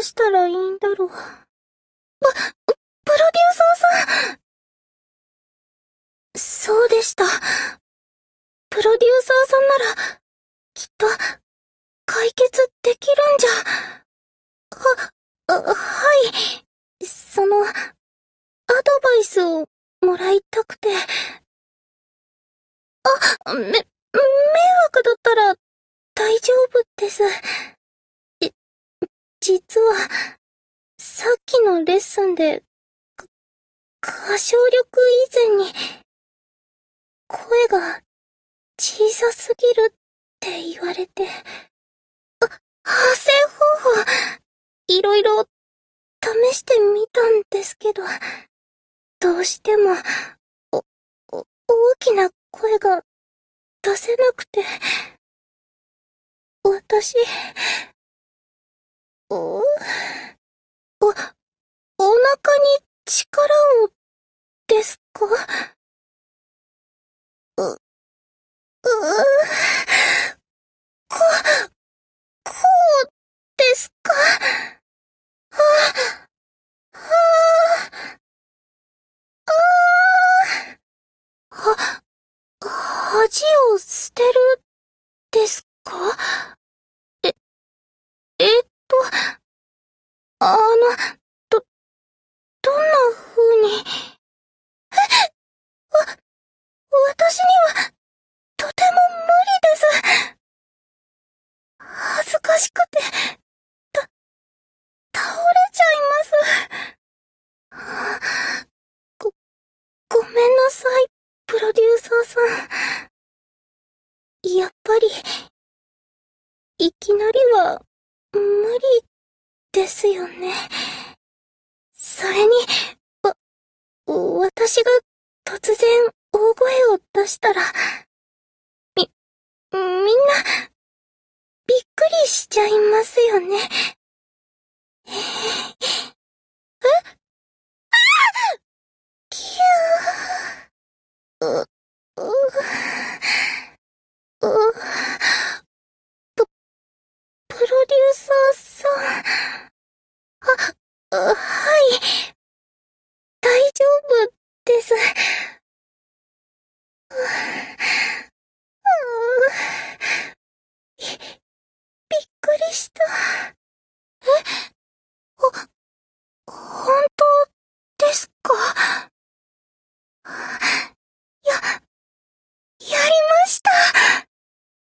したらいいんだろう。プロデューサーさん。そうでした。プロデューサーさんなら、きっと、解決できるんじゃ。はい。アドバイスをもらいたくて。迷惑だったら大丈夫です。実は、さっきのレッスンで、歌唱力以前に、声が小さすぎるって言われて、発声方法、いろいろ試してみたんですけど、どうしても、大きな声が出せなくて、私、お腹に力をですか？こうですか？恥を捨てるですか？え、えっと、あの、ど、どんな風に、私には、とても無理です。恥ずかしくて、倒れちゃいます。ごめんなさい、プロデューサーさん。やっぱり、いきなりは、無理ですよね。それに、私が突然大声を出したら、みんな、びっくりしちゃいますよね。キュー。プ、プロデューサーさん。はい。大丈夫です。びっくりした。本当ですか？やりました。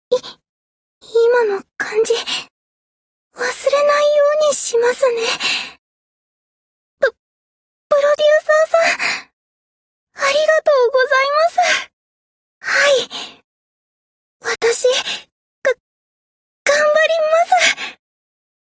今の感じ、忘れないようにしますね。